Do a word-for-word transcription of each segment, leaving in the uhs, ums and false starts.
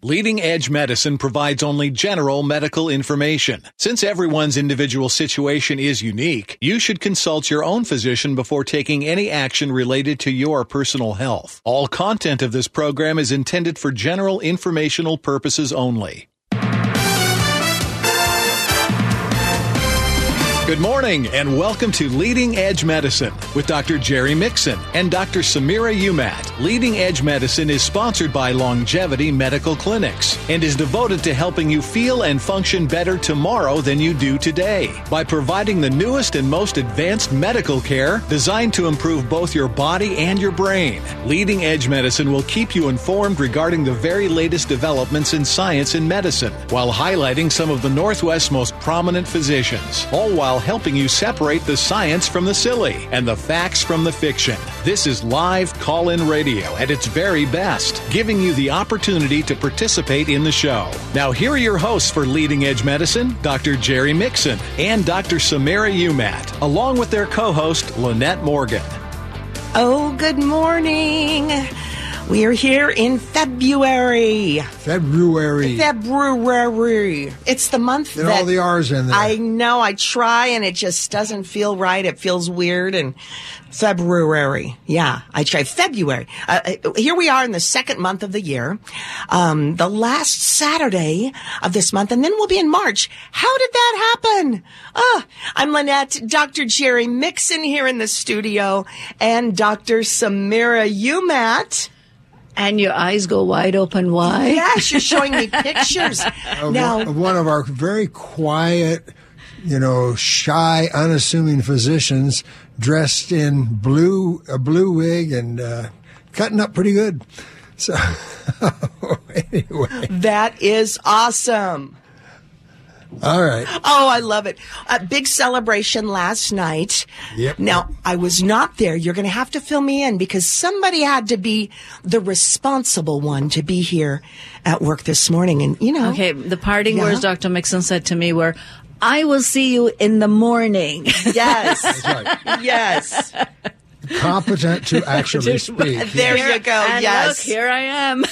Leading Edge Medicine provides only general medical information. Since everyone's individual situation is unique, you should consult your own physician before taking any action related to your personal health. All content of this program is intended for general informational purposes only. Good morning and welcome to Leading Edge Medicine with Doctor Jerry Mixon and Doctor Samira Umat. Leading Edge Medicine is sponsored by Longevity Medical Clinics and is devoted to helping you feel and function better tomorrow than you do today by providing the newest and most advanced medical care designed to improve both your body and your brain. Leading Edge Medicine will keep you informed regarding the very latest developments in science and medicine while highlighting some of the Northwest's most prominent physicians, all while helping you separate the science from the silly and the facts from the fiction. This is live call-in radio at its very best, giving you the opportunity to participate in the show. Now, here are your hosts for Leading Edge Medicine, Doctor Jerry Mixon and Doctor Samira Umat, along with their co-host, Lynette Morgan. Oh, good morning. We are here in February. February. February. It's the month Get that... all the R's in there. I know. I try, and it just doesn't feel right. It feels weird, and February. Yeah, I try. February. Uh, here we are in the second month of the year, um, the last Saturday of this month, and then we'll be in March. How did that happen? Ah, I'm Lynette, Doctor Jerry Mixon here in the studio, and Doctor Samira Umat. And your eyes go wide open wide. Yes, you're showing me pictures. Of now, one, of one of our very quiet, you know, shy, unassuming physicians dressed in blue, a blue wig and uh, cutting up pretty good. So, anyway. That is awesome. All right. Oh, I love it. A big celebration last night. Yep. Now, I was not there. You're going to have to fill me in because somebody had to be the responsible one to be here at work this morning. And, you know. Okay, the parting Yeah. words Doctor Mixon said to me were, I will see you in the morning. Yes. That's right. Yes. Competent to actually speak. There you go. And Yes. look, here I am.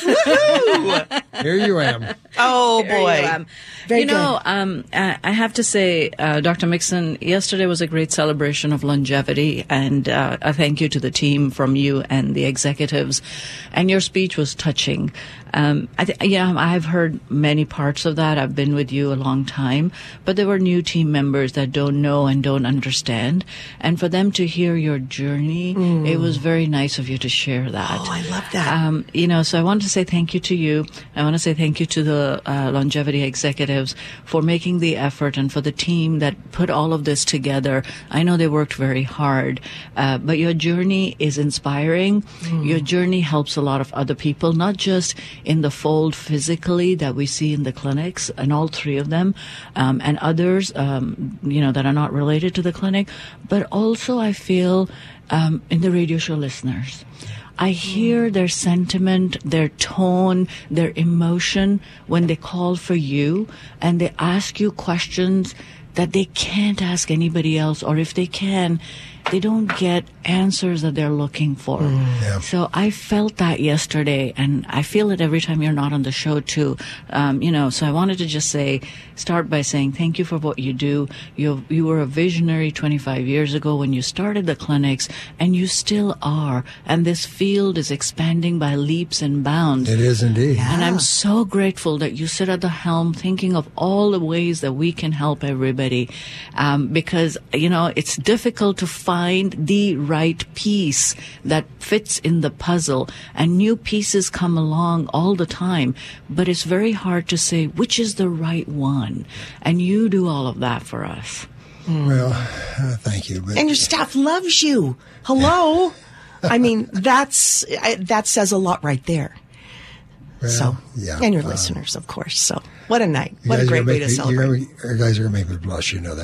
Here you am. Oh, Here boy. you am. Very you know, good. um, I I have to say, uh, Doctor Mixon, yesterday was a great celebration of longevity, and uh, a thank you to the team from you and the executives. And your speech was touching. Um, I th- yeah, I've heard many parts of that. I've been with you a long time, but there were new team members that don't know and don't understand. And for them to hear your journey, mm. it was very nice of you to share that. Oh, I love that. Um, you know, so I want to say thank you to you. I want to say thank you to the uh, longevity executives for making the effort and for the team that put all of this together. I know they worked very hard, uh, but your journey is inspiring. Mm. Your journey helps a lot of other people, not just in the fold physically that we see in the clinics, and all three of them, um, and others, um, you know, that are not related to the clinic, but also I feel um, in the radio show listeners. I hear their sentiment, their tone, their emotion when they call for you and they ask you questions that they can't ask anybody else, or if they can, they don't get answers that they're looking for. Mm, yeah. So I felt that yesterday, and I feel it every time you're not on the show too. Um, you know, so I wanted to just say, start by saying thank you for what you do. You you were a visionary twenty-five years ago when you started the clinics, and you still are. And this field is expanding by leaps and bounds. It is indeed. Yeah. And I'm so grateful that you sit at the helm thinking of all the ways that we can help everybody. Um, because, you know, it's difficult to find the right piece that fits in the puzzle, and new pieces come along all the time, but it's very hard to say which is the right one. And you do all of that for us. Well, uh, thank you. But And your staff loves you. Hello? I mean, that's I, that says a lot right there. well, So, yeah. and your uh, listeners, of course. So, what a night. you What a guys are great gonna way make to me- celebrate. You're gonna, you guys are going to make me blush, you know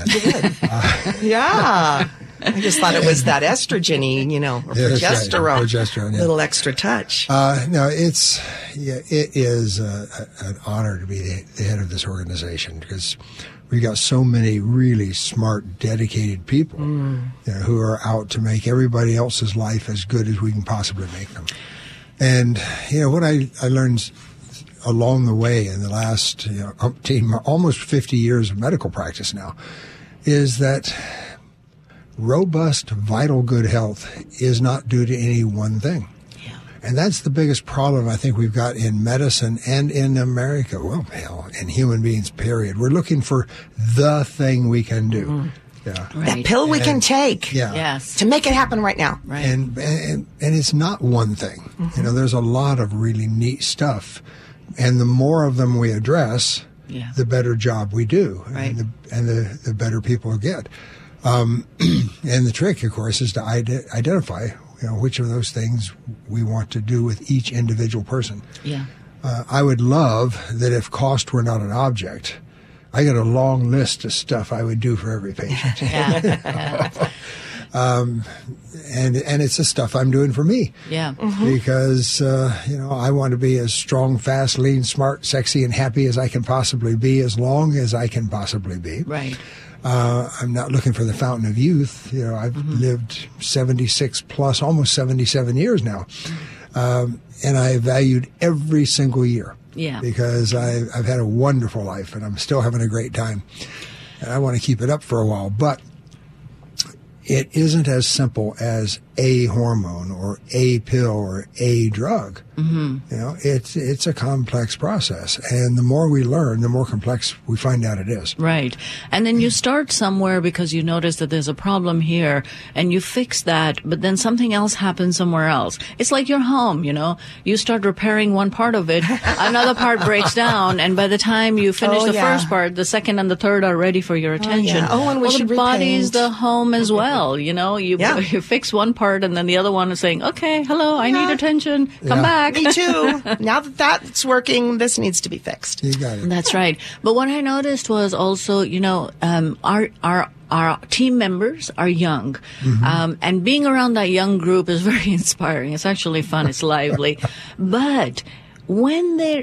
that. Yeah. I just thought it was that estrogen-y, you know, or Yeah, that's right. progesterone. Progesterone, yeah. Little extra touch. Uh, no, it's yeah, it is uh, a, an honor to be the, the head of this organization because we've got so many really smart, dedicated people mm. you know, who are out to make everybody else's life as good as we can possibly make them. And you know what I I learned along the way in the last you know, umpteen, almost fifty years of medical practice now is that robust, vital good health is not due to any one thing. Yeah. And that's the biggest problem I think we've got in medicine and in America. Well, hell, in human beings, period. We're looking for the thing we can do. Mm-hmm. Yeah. Right. That pill we And- can take Yeah. Yes. to make it happen right now. Right. And, and and it's not one thing. Mm-hmm. You know, there's a lot of really neat stuff. And the more of them we address, Yeah. the better job we do. Right. And the, and the, the better people get. Um, and the trick, of course, is to ide- identify, you know, which of those things we want to do with each individual person. Yeah. Uh, I would love that if cost were not an object, I got a long list of stuff I would do for every patient. Yeah. and and it's the stuff I'm doing for me. Yeah. Because, uh, you know, I want to be as strong, fast, lean, smart, sexy, and happy as I can possibly be, as long as I can possibly be. Right. Uh, I'm not looking for the fountain of youth. You know, I've Mm-hmm. lived seventy-six plus, almost seventy-seven years now. Um, and I valued every single year. Yeah. Because I, I've had a wonderful life and I'm still having a great time. And I want to keep it up for a while. But it isn't as simple as a hormone or a pill or a drug. Mm-hmm. You know, it's it's a complex process, and the more we learn, the more complex we find out it is. Right. And then you start somewhere because you notice that there's a problem here and you fix that, but then something else happens somewhere else. It's like your home, you know. You start repairing one part of it, another part breaks down, and by the time you finish Oh, the yeah. first part, the second and the third are ready for your attention. yeah. Oh, and we well, should the body's repaint. the home as well, you know. You Yeah. you fix one part and then the other one is saying, "Okay, hello, I Yeah. need attention. Come Yeah. back." Me too. Now that that's working, this needs to be fixed. You got it. That's right. But what I noticed was also, you know, um, our our our team members are young, um, and being around that young group is very inspiring. It's actually fun. It's lively. But when they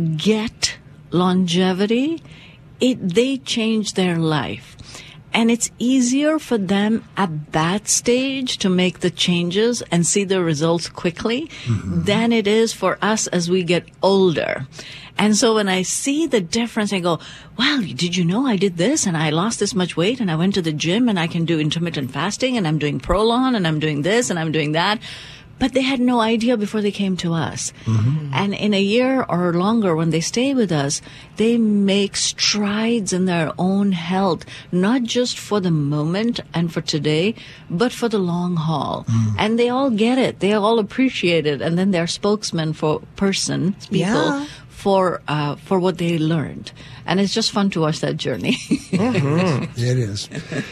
get longevity, it they change their life. And it's easier for them at that stage to make the changes and see the results quickly mm-hmm. than it is for us as we get older. And so when I see the difference, I go, wow, did you know I did this and I lost this much weight and I went to the gym and I can do intermittent fasting and I'm doing Prolon and I'm doing this and I'm doing that. But they had no idea before they came to us. Mm-hmm. And in a year or longer, when they stay with us, they make strides in their own health, not just for the moment and for today, but for the long haul. Mm. And they all get it. They all appreciate it. And then they're spokesmen for person, people, Yeah. for uh, for what they learned. And it's just fun to watch that journey. Mm-hmm. It is.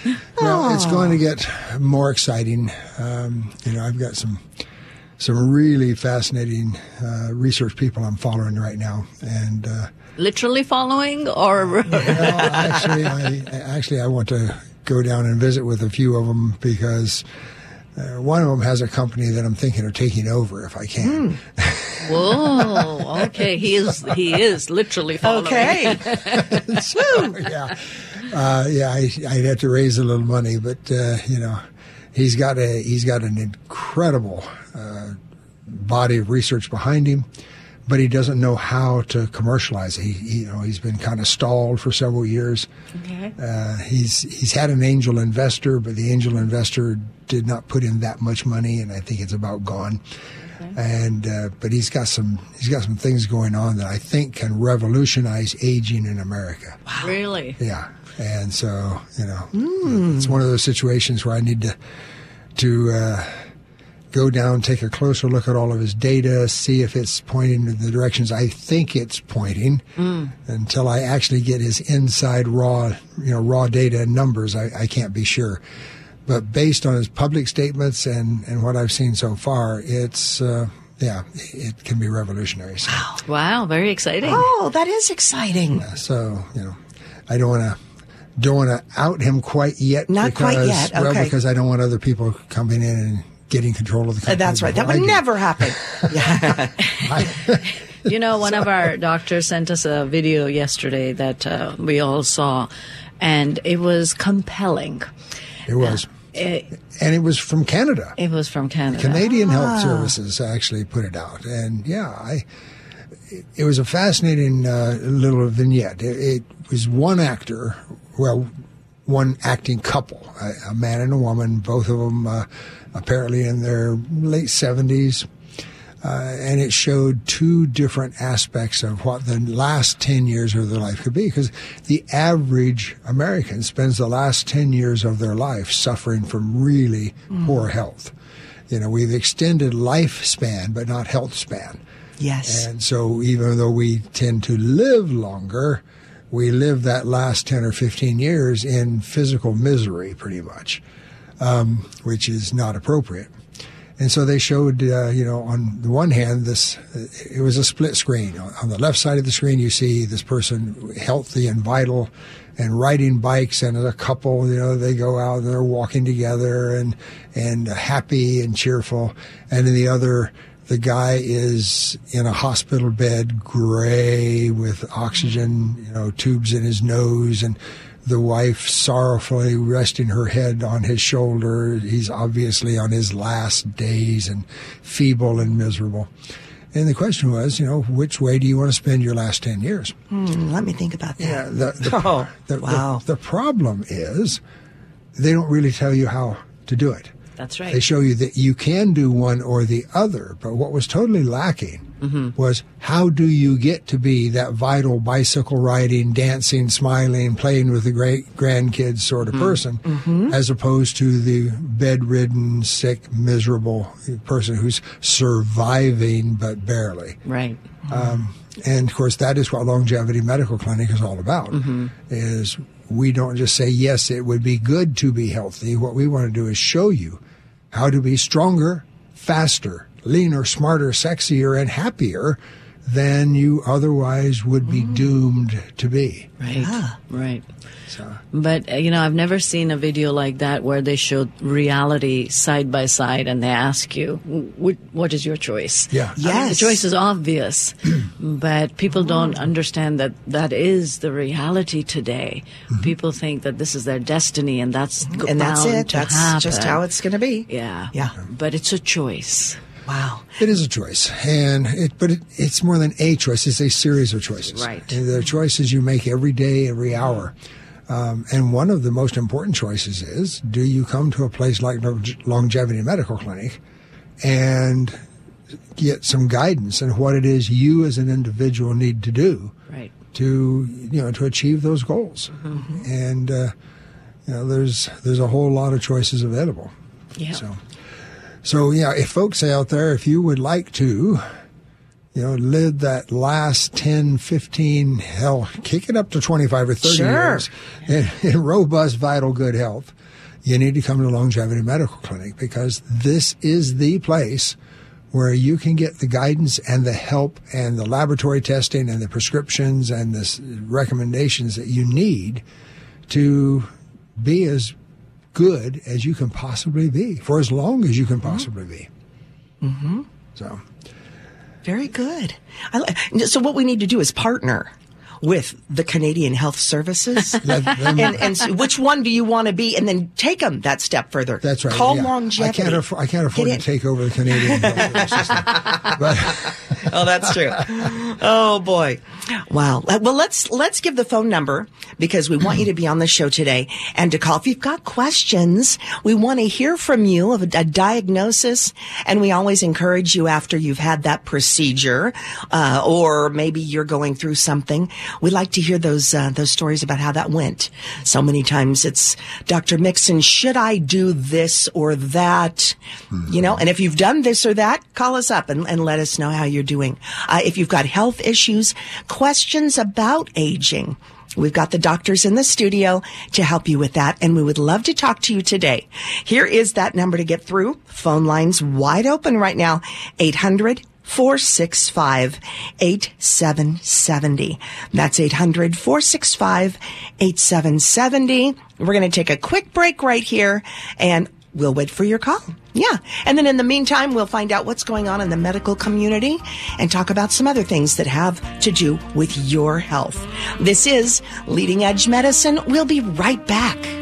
Well, it's going to get more exciting. Um, you know, I've got some some really fascinating uh, research people I'm following right now, and uh, Literally following, or well, actually, I actually I want to go down and visit with a few of them because uh, one of them has a company that I'm thinking of taking over if I can. Mm. whoa, okay, he is he is literally following. Okay. So, yeah, uh, yeah, I, I'd have to raise a little money, but uh, you know, he's got a he's got an incredible uh, body of research behind him, but he doesn't know how to commercialize it. He, he you know, he's been kind of stalled for several years. Okay. Uh, he's he's had an angel investor, but the angel investor did not put in that much money, and I think it's about gone. Okay. And uh, but he's got some he's got some things going on that I think can revolutionize aging in America. Wow. Really? Yeah, and so you know, Mm. it's one of those situations where I need to to uh, go down, take a closer look at all of his data, see if it's pointing in the directions I think it's pointing. Mm. Until I actually get his inside raw, you know, raw data and numbers, I, I can't be sure. But based on his public statements and, and what I've seen so far, it's, uh, yeah, it can be revolutionary. So, Wow. Wow, very exciting. Oh, that is exciting. so you know, I don't want to don't want to out him quite yet. Not because, quite yet, Well, okay. because I don't want other people coming in and getting control of the Uh, company. that's right. That before would I do. never happen. Yeah. You know, one of our doctors sent us a video yesterday that uh, we all saw, and it was compelling. It was. It, And it was from Canada. it was from Canada. Canadian Ah. Health Services actually put it out. And yeah, I it, it was a fascinating uh, little vignette. It, it was one actor, well, one acting couple, a, a man and a woman, both of them uh, apparently in their late seventies. Uh, and it showed two different aspects of what the last ten years of their life could be. Because the average American spends the last ten years of their life suffering from really mm. poor health. You know, we've extended lifespan, but not health span. Yes. And so even though we tend to live longer, we live that last ten or fifteen years in physical misery, pretty much, um, which is not appropriate. And so they showed, uh, you know, on the one hand, this, it was a split screen. On the left side of the screen, you see this person healthy and vital and riding bikes, and as a couple, you know, they go out and they're walking together and, and happy and cheerful. And in the other, the guy is in a hospital bed, gray with oxygen, you know, tubes in his nose, and the wife sorrowfully resting her head on his shoulder. He's obviously on his last days and feeble and miserable. And the question was, you know, which way do you want to spend your last ten years? Hmm, let me think about that. Yeah, the, the, oh, the, wow. The, the problem is they don't really tell you how to do it. That's right. They show you that you can do one or the other, but what was totally lacking mm-hmm. was how do you get to be that vital bicycle riding, dancing, smiling, playing with the great grandkids sort of mm-hmm. person, mm-hmm. as opposed to the bedridden, sick, miserable person who's surviving but barely. Right. Um, and of course, that is what Longevity Medical Clinic is all about. Mm-hmm. Is we don't just say, yes, it would be good to be healthy. What we want to do is show you how to be stronger, faster, leaner, smarter, sexier, and happier than you otherwise would be mm. doomed to be. Right, yeah. right. So. But, uh, you know, I've never seen a video like that where they showed reality side by side and they ask you, what is your choice? Yeah. Yes. I mean, the choice is obvious, but people don't understand that that is the reality today. Mm-hmm. People think that this is their destiny and that's and bound that's it. to That's happen. just how it's going to be. Yeah. Yeah. But it's a choice. Wow. It is a choice, and it, but it, it's more than a choice. It's a series of choices. Right. And the choices you make every day, every hour. Um, and one of the most important choices is, do you come to a place like Longevity Medical Clinic and get some guidance on what it is you as an individual need to do right. to, you know, to achieve those goals. Mm-hmm. And, uh, you know, there's, there's a whole lot of choices available. Yeah. So. So, yeah, if folks out there, if you would like to, you know, live that last ten, fifteen, hell, kick it up to twenty-five or thirty sure. years in, in robust, vital, good health, you need to come to Longevity Medical Clinic, because this is the place where you can get the guidance and the help and the laboratory testing and the prescriptions and the recommendations that you need to be as good as you can possibly be for as long as you can possibly be. Mm-hmm. So, very good. I, so what we need to do is partner with the Canadian Health Services. that, that, and, and so which one do you want to be? And then take them that step further. That's right. Call yeah. Longevity. I can't, aff- I can't afford to take over the Canadian health system. But oh, that's true. Oh boy. Wow. Well, let's let's give the phone number, because we want you to be on the show today and to call if you've got questions. We want to hear from you of a, a diagnosis, and we always encourage you after you've had that procedure, uh, or maybe you're going through something. We like to hear those uh, those stories about how that went. So many times it's, Doctor Mixon, should I do this or that? Mm-hmm. You know, and if you've done this or that, call us up and, and let us know how you're doing. Uh, if you've got health issues, questions about aging, we've got the doctors in the studio to help you with that, and we would love to talk to you today. Here is that number to get through. Phone lines wide open right now, eight hundred, four six five, eight seven seven zero. That's eight hundred, four six five, eight seven seven zero. We're going to take a quick break right here, and we'll wait for your call. Yeah. And then in the meantime, we'll find out what's going on in the medical community and talk about some other things that have to do with your health. This is Leading Edge Medicine. We'll be right back.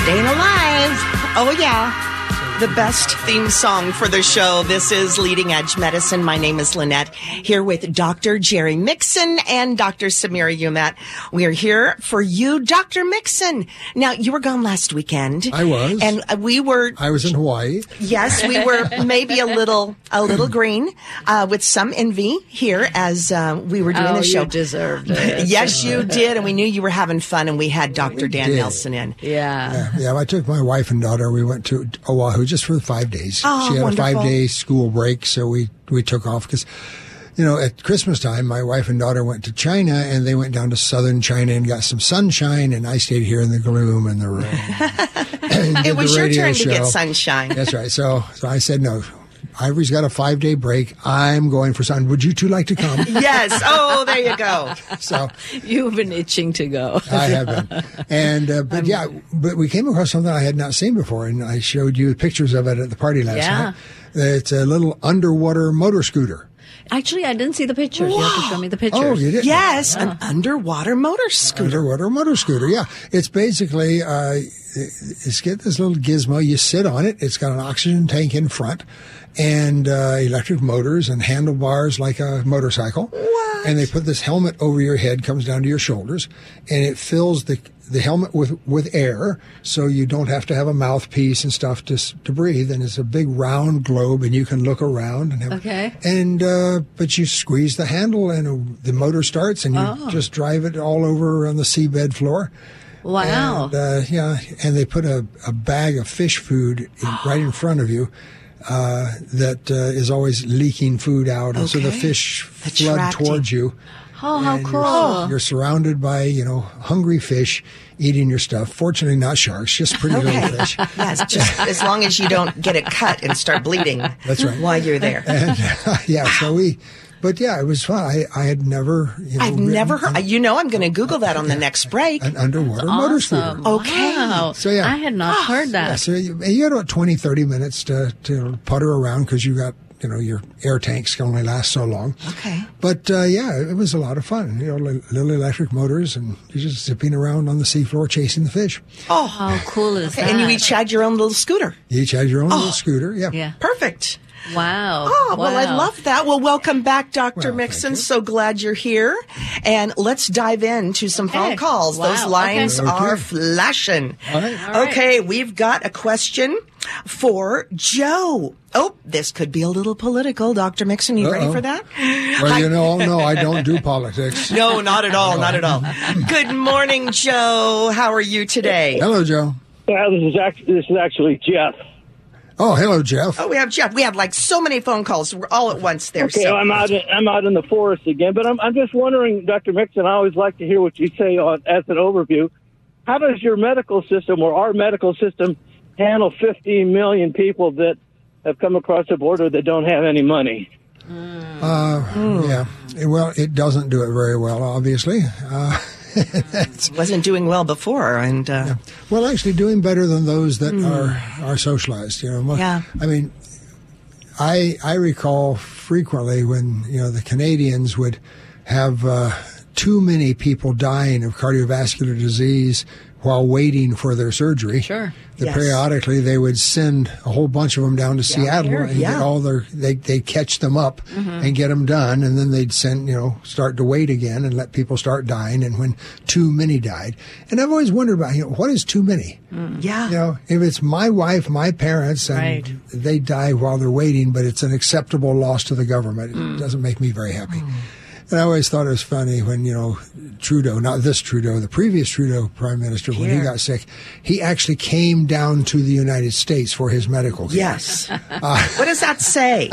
Staying alive. Oh, yeah. The best theme song for the show. This is Leading Edge Medicine. My name is Lynette, here with Doctor Jerry Mixon and Doctor Samira Umat. We are here for you, Doctor Mixon. Now, you were gone last weekend. I was. And we were... I was in Hawaii. Yes, we were maybe a little a little green uh, with some envy here as uh, we were doing oh, the show. You deserved it. Yes, you did. And we knew you were having fun, and we had Doctor Dan did. Nelson in. Yeah. Yeah, yeah, I took my wife and daughter. We went to Oahu just for five days. Oh, she had wonderful. a five-day school break, so we, we took off because, you know, at Christmas time, my wife and daughter went to China, and they went down to southern China and got some sunshine, and I stayed here in the gloom and the rain. and It was your turn show. to get sunshine. That's right. So, so I said, no, Ivory's got a five-day break. I'm going for sun. Would you two like to come? Yes. Oh, there you go. So You've been itching to go. I have been. And, uh, but yeah, but we came across something I had not seen before, and I showed you pictures of it at the party last Yeah. night. It's a little underwater motor scooter. Actually, I didn't see the pictures. You have to show me the pictures. Oh, you did? Yes, an underwater motor scooter. Underwater motor scooter, yeah. It's basically, uh, it's get this little gizmo. You sit on it. It's got an oxygen tank in front and uh, electric motors and handlebars like a motorcycle. What? And they put this helmet over your head, comes down to your shoulders, and it fills the the helmet with, with air, so you don't have to have a mouthpiece and stuff to to breathe. And it's a big round globe, and you can look around and have, Okay. And uh, but you squeeze the handle, and the motor starts, and you Oh. just drive it all over on the seabed floor. Wow. And, uh, yeah, and they put a, a bag of fish food in, right in front of you uh, that uh, is always leaking food out, and so the Okay. fish flood Attracting. towards you. Oh, how And cool. You're, you're surrounded by, you know, hungry fish eating your stuff. Fortunately, not sharks, just pretty Okay. little fish. Yes, just as long as you don't get it cut and start bleeding. That's right. While you're there. And, yeah, so we, but yeah, it was fun. I, I had never, you know, I've ridden never heard. an, You know, I'm going to Google that on the next break. an underwater motor scooter. Awesome. Okay. Wow. So, yeah. I had not heard that. Yeah, so you, you got about twenty, thirty minutes to, to putter around because you got, you know, your air tanks can only last so long. Okay. But, uh, yeah, it was a lot of fun. You know, li- little electric motors, and you're just zipping around on the seafloor chasing the fish. Oh, How cool is that? and you each had your own little scooter. You each had your own little scooter. Yeah. Yeah. Perfect. Wow. Oh, well, I Wow. love that. Well, welcome back, Doctor Well, Mixon. thank you. So glad you're here. And let's dive into some Okay. phone calls. Wow. Those lines Okay. are Okay. flashing. All right. All right. Okay, we've got a question for Joe. Oh, this could be a little political. Doctor Mixon, you ready Uh-oh. for that? Well, you know, no, I don't do politics. No, not at all. Not at all. Good morning, Joe. How are you today? Hello, Joe. Yeah, this is actually this is actually Jeff. Oh, hello, Jeff. Oh, we have Jeff. We have like so many phone calls all at once there. Okay, so. I'm out. In, I'm out in the forest again, but I'm I'm just wondering, Doctor Mixon. I always like to hear what you say on as an overview. How does your medical system or our medical system handle fifteen million people that have come across the border that don't have any money? Uh, yeah. Well, it doesn't do it very well, obviously. Uh, Wasn't doing well before, and uh, well, actually, doing better than those that are are socialized. You know, Mo- Yeah. I mean, I I recall frequently when you know the Canadians would have uh, too many people dying of cardiovascular disease while waiting for their surgery. Sure. That Yes. periodically they would send a whole bunch of them down to Seattle here, and yeah. get all their they they catch them up and get them done, and then they'd send you know start to wait again and let people start dying. And when too many died, and I've always wondered about you know what is too many. yeah. You know, if it's my wife, my parents, and Right. they die while they're waiting, but it's an acceptable loss to the government, it doesn't make me very happy. And I always thought it was funny when, you know, Trudeau, not this Trudeau, the previous Trudeau prime minister, when he Pierre. got sick, he actually came down to the United States for his medical care. Yes. What does that say?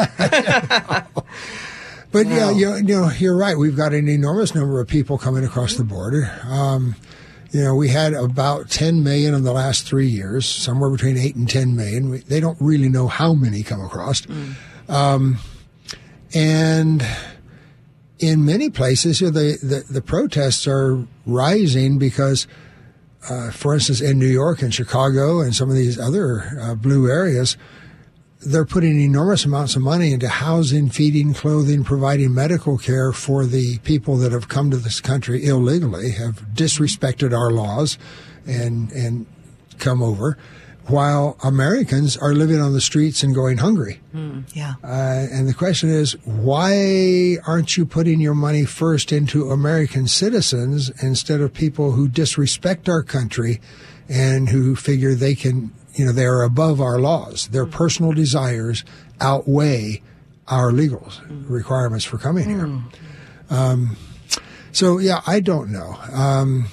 But yeah, you, you know, you're right. We've got an enormous number of people coming across the border. Um, you know, we had about ten million in the last three years, somewhere between eight and ten million. We, they don't really know how many come across. Um, and in many places, you know, the, the, the protests are rising because, uh, for instance, in New York and Chicago and some of these other uh, blue areas, they're putting enormous amounts of money into housing, feeding, clothing, providing medical care for the people that have come to this country illegally, have disrespected our laws, and and come over, while Americans are living on the streets and going hungry. Mm, yeah. Uh, and the question is, why aren't you putting your money first into American citizens instead of people who disrespect our country and who figure they can, you know, they are above our laws? Their personal desires outweigh our legal requirements for coming here. Um, so, yeah, I don't know. Um,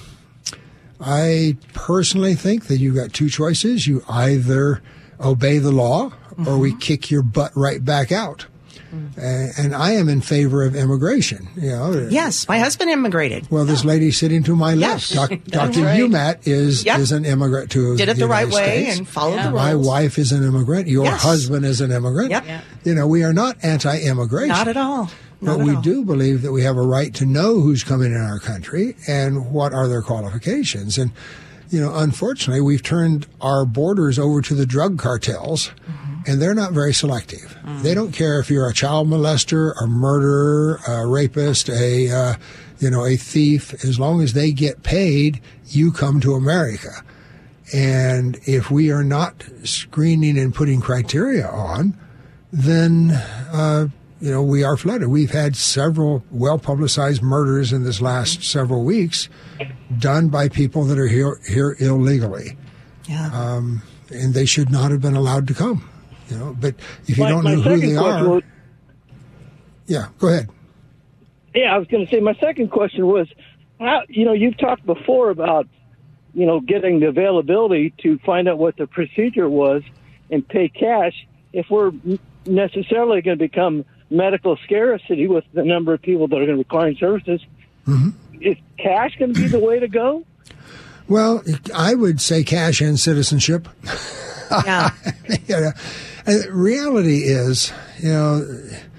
I personally think that you've got two choices. You either obey the law mm-hmm. or we kick your butt right back out. Mm-hmm. Uh, and I am in favor of immigration. You know, yes, my husband immigrated. Well, this lady sitting to my left, yes. Doc, Doctor right. Umat, is yep. is an immigrant to Did it the, the United right way States. and followed yeah. the rules. My wife is an immigrant. Your yes. husband is an immigrant. Yep. Yeah. You know, we are not anti-immigration. Not at all. Not But at we all. do believe that we have a right to know who's coming in our country and what are their qualifications. And, you know, unfortunately, we've turned our borders over to the drug cartels, mm-hmm. and they're not very selective. Mm-hmm. They don't care if you're a child molester, a murderer, a rapist, a, uh, you know, a thief. As long as they get paid, you come to America. And if we are not screening and putting criteria on, then, uh, you know, we are flooded. We've had several well-publicized murders in this last several weeks done by people that are here, here illegally. Yeah. Um, and they should not have been allowed to come. You know, but if you My- don't my know who second they question are... was- yeah, go ahead. Yeah, I was going to say my second question was, how, you know, you've talked before about, you know, getting the availability to find out what the procedure was and pay cash. If we're necessarily going to become medical scarcity with the number of people that are going to require services, mm-hmm. is cash going to be the way to go? Well, I would say cash and citizenship. Yeah. you know, and reality is, you know,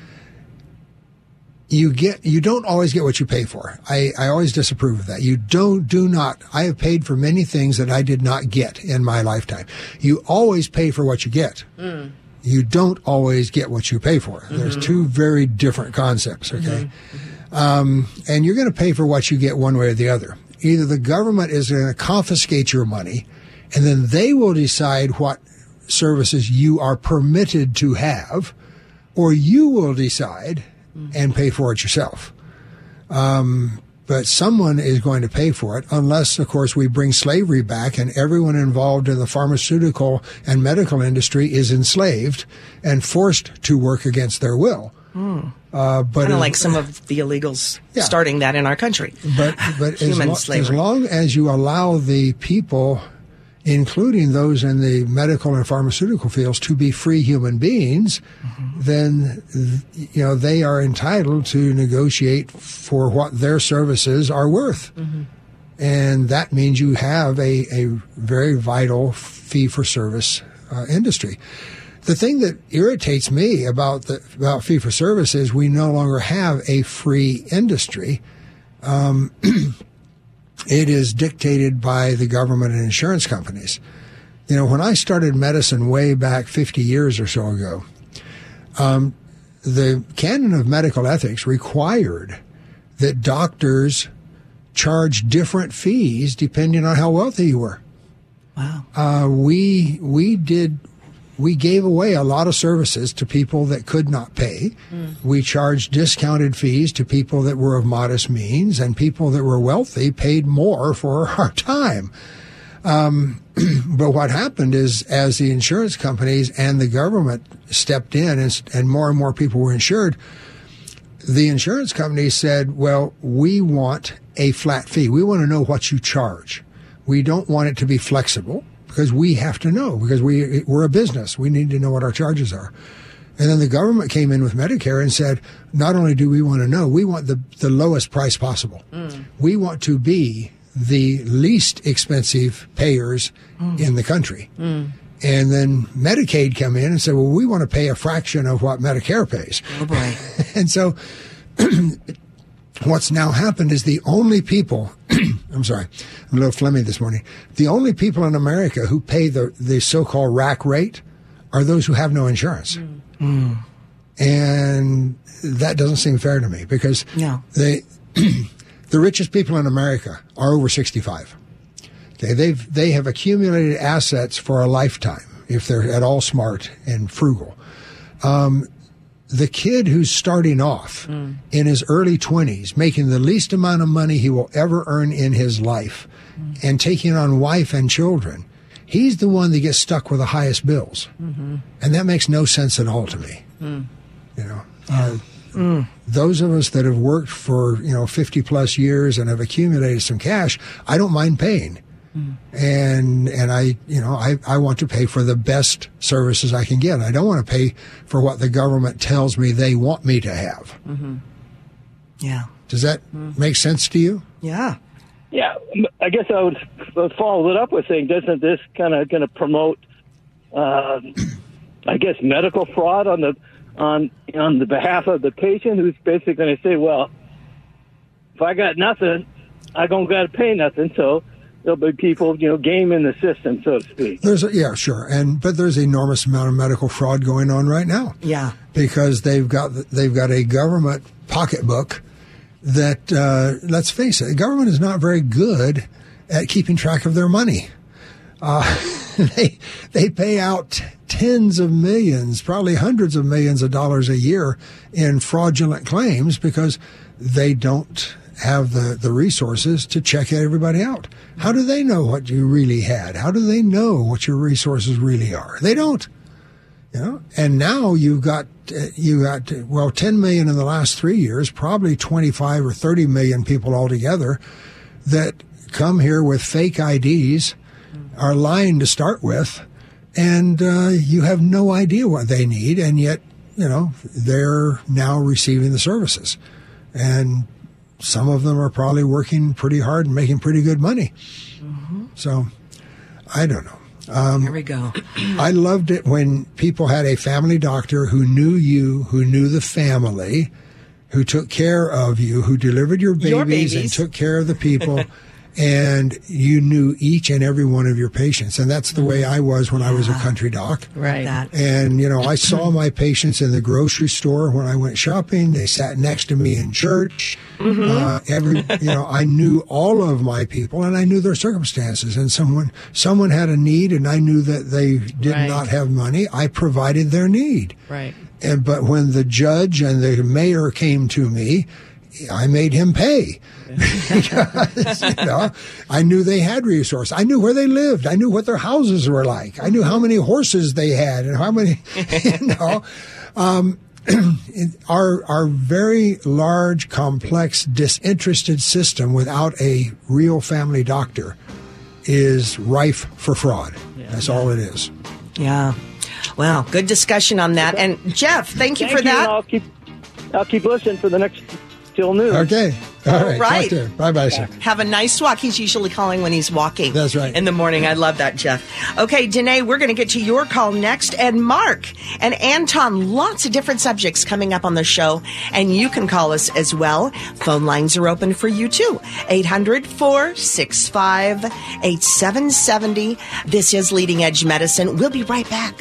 you get you don't always get what you pay for. I, I always disapprove of that. You don't do not. I have paid for many things that I did not get in my lifetime. You always pay for what you get. Mm. You don't always get what you pay for. Mm-hmm. There's two very different concepts, okay? Mm-hmm. Um, and you're going to pay for what you get one way or the other. Either the government is going to confiscate your money, and then they will decide what services you are permitted to have, or you will decide mm-hmm. and pay for it yourself. Um, but someone is going to pay for it unless, of course, we bring slavery back and everyone involved in the pharmaceutical and medical industry is enslaved and forced to work against their will. Mm. Uh, but kind of like some of the illegals yeah. starting that in our country. But, but Human as, lo- slavery. as long as you allow the people, including those in the medical and pharmaceutical fields, to be free human beings, mm-hmm. then, you know, they are entitled to negotiate for what their services are worth. Mm-hmm. And that means you have a, a very vital fee-for-service uh, industry. The thing that irritates me about the about fee-for-service is we no longer have a free industry. Um It is dictated by the government and insurance companies. You know, when I started medicine way back fifty years or so ago, um, the canon of medical ethics required that doctors charge different fees depending on how wealthy you were. Wow. Uh, we we did we gave away a lot of services to people that could not pay. Mm. We charged discounted fees to people that were of modest means, and people that were wealthy paid more for our time. Um, but what happened is, as the insurance companies and the government stepped in and, and more and more people were insured, the insurance companies said, well, we want a flat fee. We want to know what you charge. We don't want it to be flexible, because we have to know, because we, we're a business. We need to know what our charges are. And then the government came in with Medicare and said, not only do we want to know, we want the, the lowest price possible. Mm. We want to be the least expensive payers mm. in the country. Mm. And then Medicaid come in and said, well, we want to pay a fraction of what Medicare pays. Oh, boy. And so what's now happened is the only people, I'm sorry, I'm a little phlegmy this morning. The only people in America who pay the, the so-called rack rate are those who have no insurance. Mm. Mm. And that doesn't seem fair to me, because no. they, the richest people in America are over sixty-five. Okay, they've they have accumulated assets for a lifetime if they're at all smart and frugal. Um, the kid who's starting off mm. in his early twenties, making the least amount of money he will ever earn in his life, mm. and taking on wife and children, he's the one that gets stuck with the highest bills, mm-hmm. and that makes no sense at all to me. Mm. You know. Uh, Mm. Those of us that have worked for, you know, fifty plus years and have accumulated some cash, I don't mind paying. Mm. And, and I, you know, I, I want to pay for the best services I can get. I don't want to pay for what the government tells me they want me to have. Mm-hmm. Yeah. Does that mm. make sense to you? Yeah. Yeah. I guess I would follow it up with saying, doesn't this kind of going to promote, uh, I guess, medical fraud on the, on on the behalf of the patient, who's basically going to say, well, if I got nothing, I don't got to pay nothing. So there'll be people, you know, gaming the system, so to speak. There's a, yeah, sure. And but there's an enormous amount of medical fraud going on right now. Yeah. Because they've got they've got a government pocketbook that, uh, let's face it, the government is not very good at keeping track of their money. Uh, they they pay out tens of millions, probably hundreds of millions of dollars a year in fraudulent claims because they don't have the, the resources to check everybody out. How do they know what you really had? How do they know what your resources really are? They don't. You know, and now you've got uh, you got well ten million in the last three years, probably twenty-five or thirty million people altogether that come here with fake I Ds. Are lying to start with, and uh, you have no idea what they need, and yet, you know, they're now receiving the services. And some of them are probably working pretty hard and making pretty good money. Mm-hmm. So, I don't know. Um, Here we go. I loved it when people had a family doctor who knew you, who knew the family, who took care of you, who delivered your babies, your babies. and took care of the people. And you knew each and every one of your patients. And that's the way I was when I was a country doc. Right. And, you know, I saw my patients in the grocery store when I went shopping. They sat next to me in church. Mm-hmm. Uh, every, you know, I knew all of my people and I knew their circumstances. And someone, someone had a need and I knew that they did right. not have money. I provided their need. Right. And, but when the judge and the mayor came to me, I made him pay. Because, you know, I knew they had resources. I knew where they lived. I knew what their houses were like. I knew how many horses they had and how many, you know. Um, our our very large, complex, disinterested system without a real family doctor is rife for fraud. Yeah. That's all it is. Yeah. Wow. Good discussion on that. And Jeff, thank you thank for you, that. And I'll keep I'll keep listening for the next Till News. Okay. All right. right. Talk to you. Bye-bye, sir. Have a nice walk. He's usually calling when he's walking. That's right. In the morning. I love that, Jeff. Okay, Danae, we're going to get to your call next. And Mark and Anton, lots of different subjects coming up on the show. And you can call us as well. Phone lines are open for you, too. eight hundred, four six five, eight seven seven zero. This is Leading Edge Medicine. We'll be right back.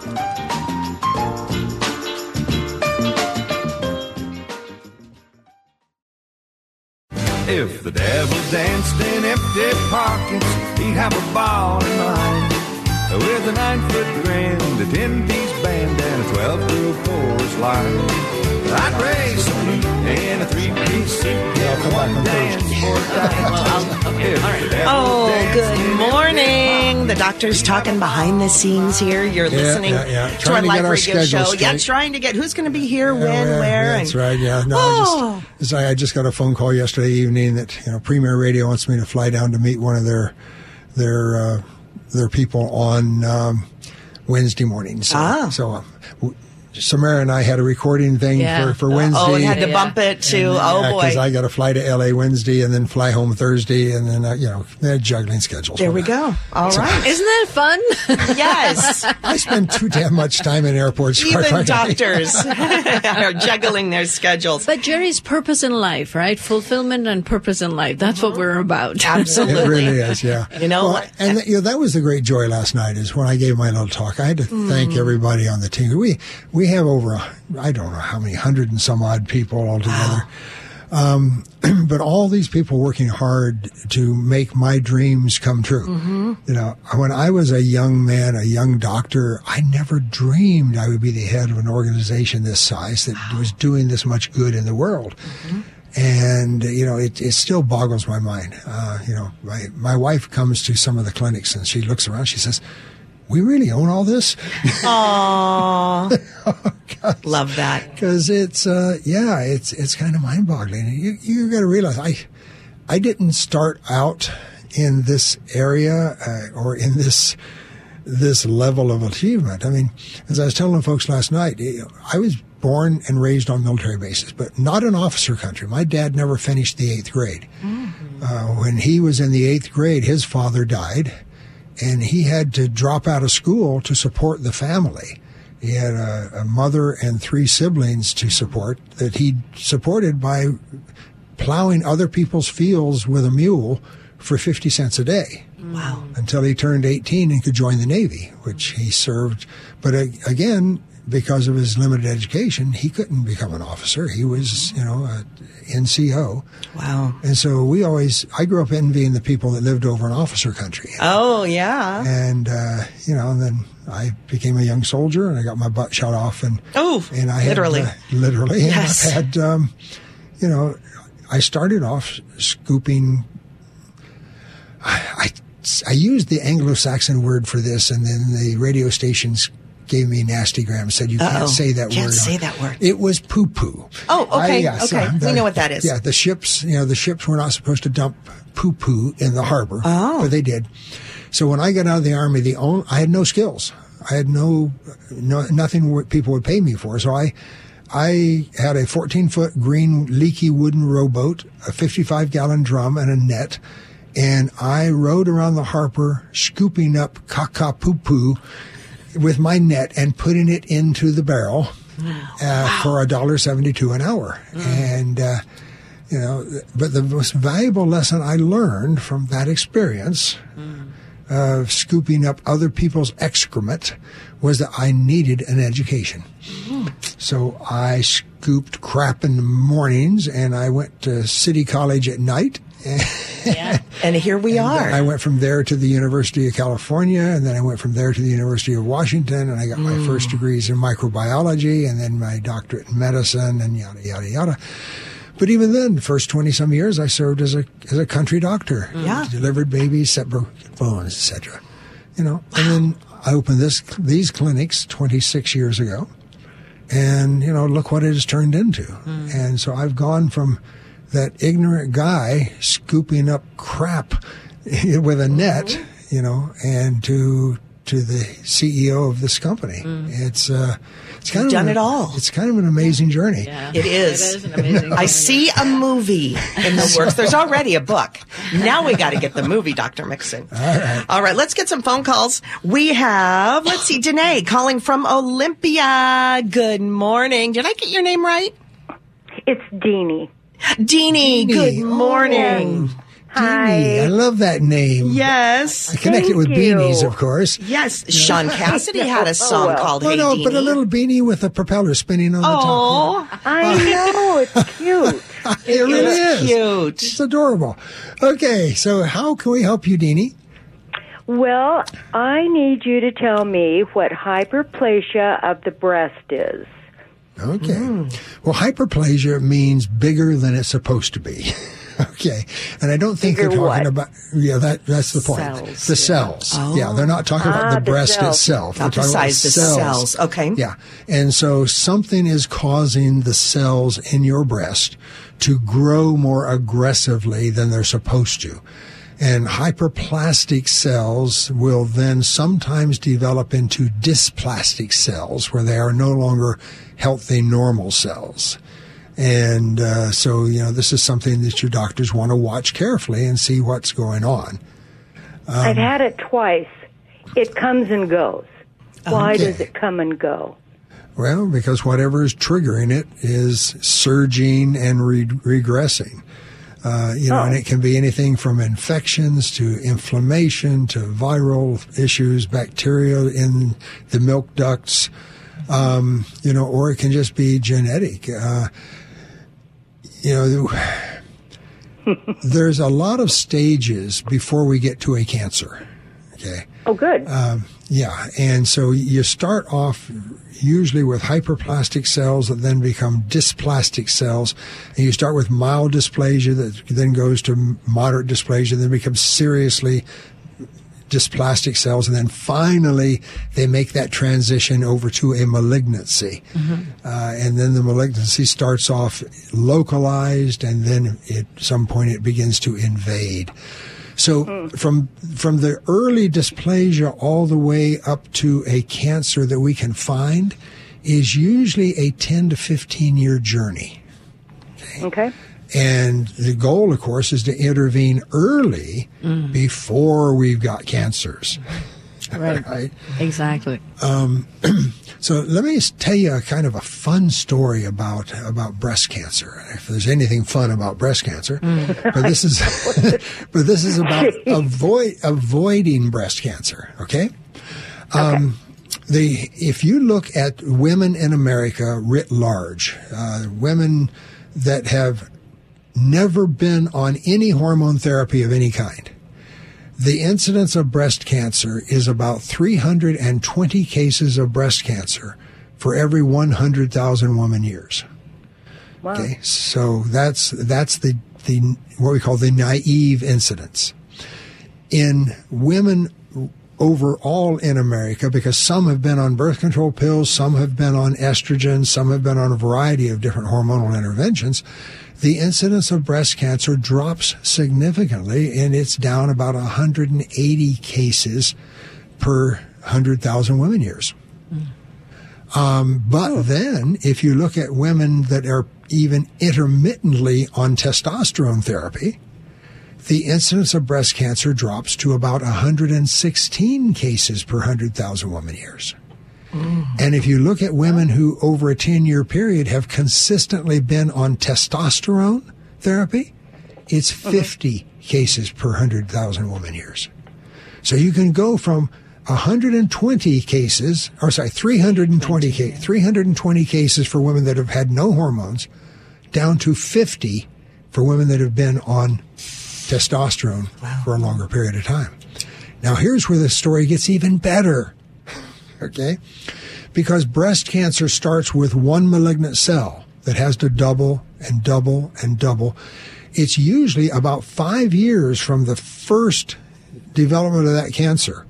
If the devil danced in empty pockets, he'd have a ball in mind. With a nine-foot grin, a ten-piece band, and a twelve-girl chorus line. I'd race a loop in a three-piece suit, get one dance for a dime. Oh, good morning. The doctor's talking behind the scenes here. You're yeah, listening yeah, yeah. to Trying our to live get our radio show. straight. Yeah, trying to get who's going to be here, Yeah, when, yeah, where. yeah, that's and, right, yeah. No, oh. I, just, I just got a phone call yesterday evening that, you know, Premier Radio wants me to fly down to meet one of their their uh, their people on um, Wednesday morning. So, ah. so uh, Samara and I had a recording thing yeah. for, for Wednesday. Oh, and had to bump it to, and, oh yeah, boy. Because I got to fly to L A Wednesday and then fly home Thursday, and then, uh, you know, they're juggling schedules. There we go. All so, right. Isn't that fun? Yes. I spend too damn much time in airports. Even doctors are juggling their schedules. But Jerry's purpose in life, right? Fulfillment and purpose in life. That's what we're about. Absolutely. It really is, yeah. You know, well, and you know, that was the great joy last night is when I gave my little talk. I had to mm. thank everybody on the team. We we have over, a, I don't know how many, hundred and some odd people altogether. Um, but all these people working hard to make my dreams come true. Mm-hmm. You know, when I was a young man, a young doctor, I never dreamed I would be the head of an organization this size that wow. was doing this much good in the world. Mm-hmm. And, you know, it, it still boggles my mind. Uh, you know, my, my wife comes to some of the clinics and she looks around, she says, we really own all this? Aww. oh, love that. Because it's, uh, yeah, it's it's kind of mind-boggling. You you got to realize, I I didn't start out in this area uh, or in this this level of achievement. I mean, as I was telling folks last night, I was born and raised on military bases, but not an officer country. My dad never finished the eighth grade. Mm-hmm. Uh, when he was in the eighth grade, his father died, and he had to drop out of school to support the family. He had a, a mother and three siblings to support that he supported by plowing other people's fields with a mule for fifty cents a day. Wow. Until he turned eighteen and could join the Navy, which he served. But uh, again, because of his limited education, he couldn't become an officer. He was, you know, a N C O. Wow. And so we always, I grew up envying the people that lived over in officer country. Oh, yeah. And, uh, you know, and then I became a young soldier and I got my butt shot off. And, oh, and I literally. Had, uh, literally. Yes. And I've had, um, you know, I started off scooping. I, I, I used the Anglo-Saxon word for this, and then the radio stations gave me nasty grams, said you Uh-oh. can't say that can't word. Can't say that word. It was poo-poo. Oh, okay, I, yeah, okay. So the, we know what that is. Yeah, the ships, you know, the ships were not supposed to dump poo-poo in the harbor, oh. but they did. So when I got out of the Army, the only, I had no skills. I had no, no nothing what people would pay me for. So I I had a fourteen-foot green leaky wooden rowboat, a fifty-five gallon drum, and a net. And I rode around the harbor scooping up caca poo-poo with my net and putting it into the barrel uh, wow. for a dollar seventy-two an hour. Mm. And, uh, you know, but the most valuable lesson I learned from that experience mm. of scooping up other people's excrement was that I needed an education. Mm. So I scooped crap in the mornings and I went to City College at night. Yeah. And here we and are. I went from there to the University of California, and then I went from there to the University of Washington, and I got mm. my first degrees in microbiology, and then my doctorate in medicine, and yada, yada, yada. But even then, the first twenty-some years, I served as a as a country doctor. Yeah. Delivered babies, set broken bones, et cetera. You know, wow. And then I opened this these clinics twenty-six years ago, and, you know, look what it has turned into. Mm. And so I've gone from that ignorant guy scooping up crap with a net, mm-hmm. you know, and to to the C E O of this company. Mm. It's uh, it's kind You've of done a, it all. It's kind of an amazing journey. Yeah. It is. It is an amazing I see a movie in the works. There's already a book. Now we got to get the movie, Doctor Mixon. All right. All right. Let's get some phone calls. We have, let's see, Danae calling from Olympia. Good morning. Did I get your name right? It's Deanie. Deanie, Deanie. good morning. Oh, Deanie. I love that name. Yes. I connect Thank it with you. beanies, of course. Yes. Sean Cassidy had a song Oh, well. called Oh, Hey no, Deanie. but a little beanie with a propeller spinning on the top. Oh, I know, it's cute. It really it's is. cute. It's adorable. Okay, so how can we help you, Deanie? Well, I need you to tell me what hyperplasia of the breast is. Okay. Mm. Well, hyperplasia means bigger than it's supposed to be. Okay. And I don't think Bigger they're talking what? about, yeah, that, that's the point. Cells, the yeah. cells. Oh. Yeah. They're not talking Ah, about the the breast cells. itself. Not They're the talking size, about the cells. cells. Okay. Yeah. And so something is causing the cells in your breast to grow more aggressively than they're supposed to. And hyperplastic cells will then sometimes develop into dysplastic cells where they are no longer healthy, normal cells. And uh, so, you know, this is something that your doctors want to watch carefully and see what's going on. Um, I've had it twice. It comes and goes. Why Okay. does it come and go? Well, because whatever is triggering it is surging and re- regressing. Uh, you know, Oh. and it can be anything from infections to inflammation to viral issues, bacteria in the milk ducts, um, you know, or it can just be genetic. Uh, you know, there's a lot of stages before we get to a cancer. Okay. Oh, good. Um, yeah, and so you start off usually with hyperplastic cells that then become dysplastic cells, and you start with mild dysplasia that then goes to moderate dysplasia, then becomes seriously dysplastic cells, and then finally they make that transition over to a malignancy. Mm-hmm. Uh, and then the malignancy starts off localized, and then at some point it begins to invade. So mm. from from the early dysplasia all the way up to a cancer that we can find is usually a ten to fifteen year journey. Okay. okay. And the goal, of course, is to intervene early mm. before we've got cancers. Right. Right? Exactly. Um, so let me tell you a kind of a fun story about about breast cancer. If there's anything fun about breast cancer, mm. but this is but this is about avoid avoiding breast cancer. Okay. Um, okay. The if you look at women in America writ large, uh, women that have never been on any hormone therapy of any kind, the incidence of breast cancer is about three hundred twenty cases of breast cancer for every one hundred thousand woman years. Wow. Okay, so that's that's the, the what we call the naive incidence. In women overall in America, because some have been on birth control pills, some have been on estrogen, some have been on a variety of different hormonal interventions, the incidence of breast cancer drops significantly, and it's down about one hundred eighty cases per one hundred thousand women years. Mm. Um, but oh. then, if you look at women that are even intermittently on testosterone therapy, the incidence of breast cancer drops to about one hundred sixteen cases per one hundred thousand women years. And if you look at women who over a ten-year period have consistently been on testosterone therapy, it's fifty mm-hmm. cases per one hundred thousand woman years. So you can go from one hundred twenty cases, or sorry, three hundred twenty, three hundred twenty cases for women that have had no hormones, down to fifty for women that have been on testosterone wow. for a longer period of time. Now here's where the story gets even better. Okay? Because breast cancer starts with one malignant cell that has to double and double and double. It's usually about five years from the first development of that cancer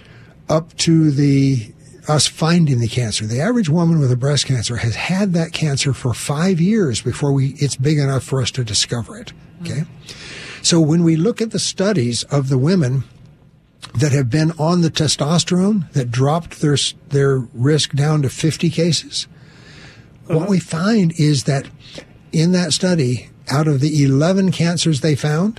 up to the us finding the cancer. The average woman with a breast cancer has had that cancer for five years before we it's big enough for us to discover it. Okay? Mm-hmm. So when we look at the studies of the women that have been on the testosterone that dropped their their risk down to fifty cases, uh-huh. what we find is that in that study, out of the eleven cancers they found,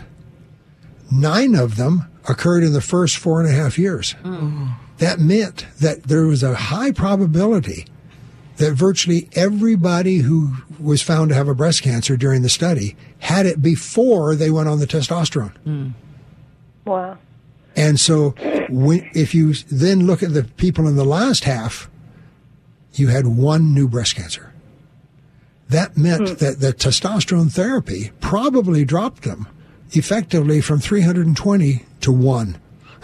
nine of them occurred in the first four and a half years. Mm. That meant that there was a high probability that virtually everybody who was found to have a breast cancer during the study had it before they went on the testosterone. Mm. Wow. And so when, if you then look at the people in the last half, you had one new breast cancer. That meant mm. that the testosterone therapy probably dropped them effectively from three hundred twenty to one.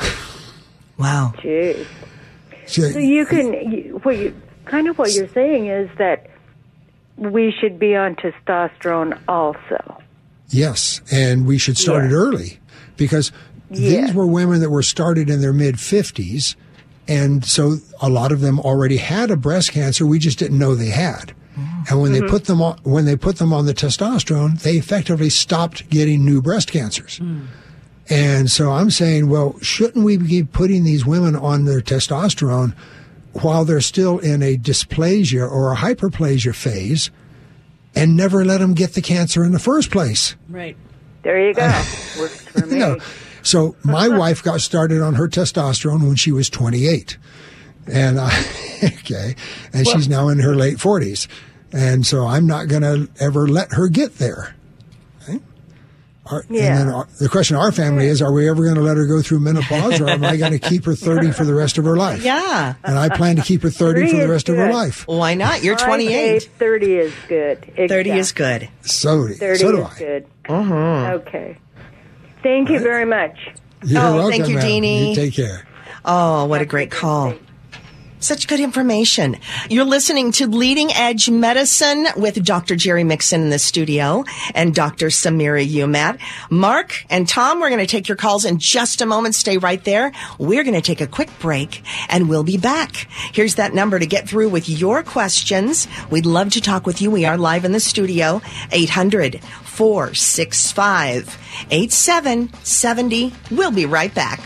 Wow. Jeez. So, so you can, you, what you, kind of what you're saying is that we should be on testosterone also. Yes, and we should start yeah. it early because yeah. these were women that were started in their mid-fifties, and so a lot of them already had a breast cancer. We just didn't know they had. And when mm-hmm. they put them on, when they put them on the testosterone, they effectively stopped getting new breast cancers. Mm. And so I'm saying, well, shouldn't we be putting these women on their testosterone while they're still in a dysplasia or a hyperplasia phase and never let them get the cancer in the first place? Right. There you go. Works for me. You know, so my wife got started on her testosterone when she was twenty-eight. And I, okay, and well, she's now in her late forties. And so I'm not going to ever let her get there. Okay? Our, Yeah. And then our, the question of our family is, are we ever going to let her go through menopause, or am I going to keep her thirty for the rest of her life? Yeah. And I plan to keep her thirty for Thirty the is rest of her good. life. Why not? You're I say twenty-eight. thirty is good. Exactly. thirty is good. So, thirty so do is I. good. Mm-hmm. Okay. Thank you very much. You're Oh, welcome, thank you, ma'am. Deanie. You take care. Oh, what a great call. Such good information. You're listening to Leading Edge Medicine with Doctor Jerry Mixon in the studio and Doctor Samira Umat. Mark and Tom, we're going to take your calls in just a moment. Stay right there. We're going to take a quick break and we'll be back. Here's that number to get through with your questions. We'd love to talk with you. We are live in the studio. eight hundred, four six five, eight seven seven zero. We'll be right back.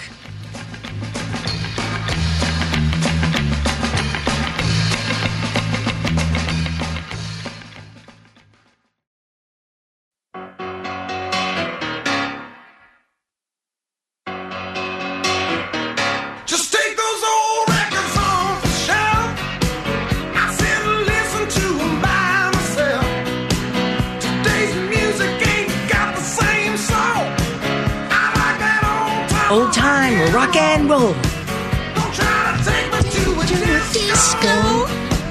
Just take those old records off the shelf. I sit and listen to 'em by myself. Today's music ain't got the same soul. I like that old time. Old time rock and roll. Don't try to take me to a disco.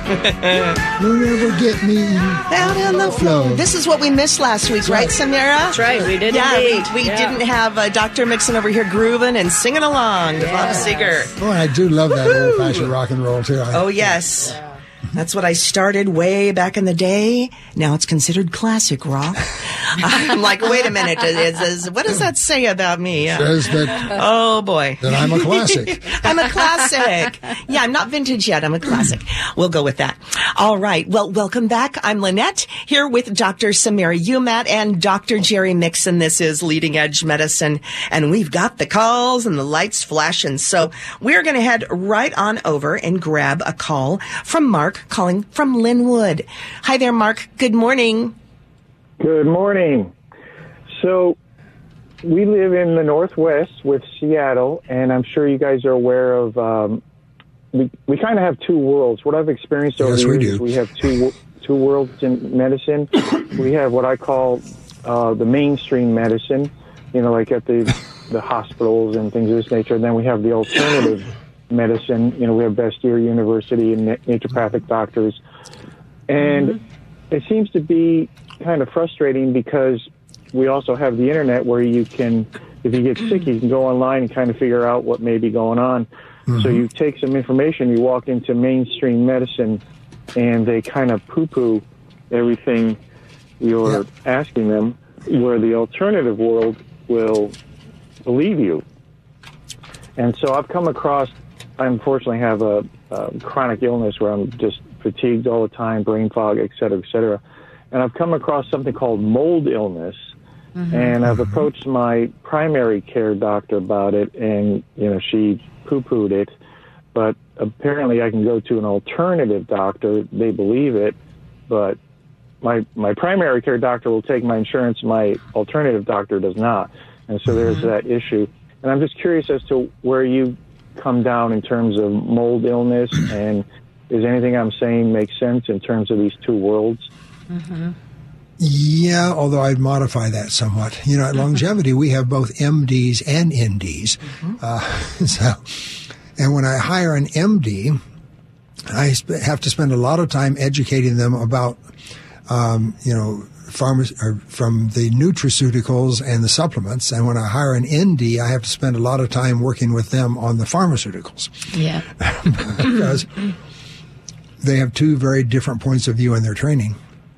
You'll never get me Out on the floor. This is what we missed last week, right, Samira? That's right, we did Yeah, we, indeed. we Yeah. didn't have uh, Doctor Mixon over here grooving and singing along to Bob Seger. Oh, I do love that old-fashioned rock and roll, too. I, Oh, yes. That's what I started way back in the day. Now it's considered classic rock. I'm like, wait a minute. Is, is, what does that say about me? Yeah. Says that, Oh, boy. that I'm a classic. I'm a classic. Yeah, I'm not vintage yet. I'm a classic. We'll go with that. All right. Well, welcome back. I'm Lynette here with Doctor Samira Umat and Doctor Jerry Mixon. This is Leading Edge Medicine, and we've got the calls and the lights flashing. So we're going to head right on over and grab a call from Mark calling from Linwood. Hi there, Mark. Good morning. Good morning. So we live in the Northwest with Seattle, and I'm sure you guys are aware of, um, we, we kind of have two worlds. What I've experienced over Yes, the we years do. is we have two two worlds in medicine. We have what I call uh, the mainstream medicine, you know, like at the, the hospitals and things of this nature. And then we have the alternative medicine. You know, we have Bastyr University and naturopathic doctors. And mm-hmm. it seems to be kind of frustrating because we also have the internet where you can, if you get sick, you can go online and kind of figure out what may be going on. Mm-hmm. So you take some information, you walk into mainstream medicine, and they kind of poo-poo everything you're yep. asking them, where the alternative world will believe you. And so I've come across, I unfortunately have a, a chronic illness where I'm just fatigued all the time, brain fog, et cetera, et cetera. And I've come across something called mold illness. Mm-hmm. And I've approached my primary care doctor about it, and, you know, she poo-pooed it. But apparently I can go to an alternative doctor. They believe it. But my my primary care doctor will take my insurance. My alternative doctor does not. And so there's mm-hmm. that issue. And I'm just curious as to where you come down in terms of mold illness, and is anything I'm saying make sense in terms of these two worlds? Mm-hmm. Yeah, although I'd modify that somewhat. You know, at Longevity, we have both M Ds and N Ds. Mm-hmm. Uh, so, and when I hire an M D, I sp- have to spend a lot of time educating them about, um, you know, pharma- or from the nutraceuticals and the supplements. And when I hire an N D, I have to spend a lot of time working with them on the pharmaceuticals. Yeah. Because they have two very different points of view in their training.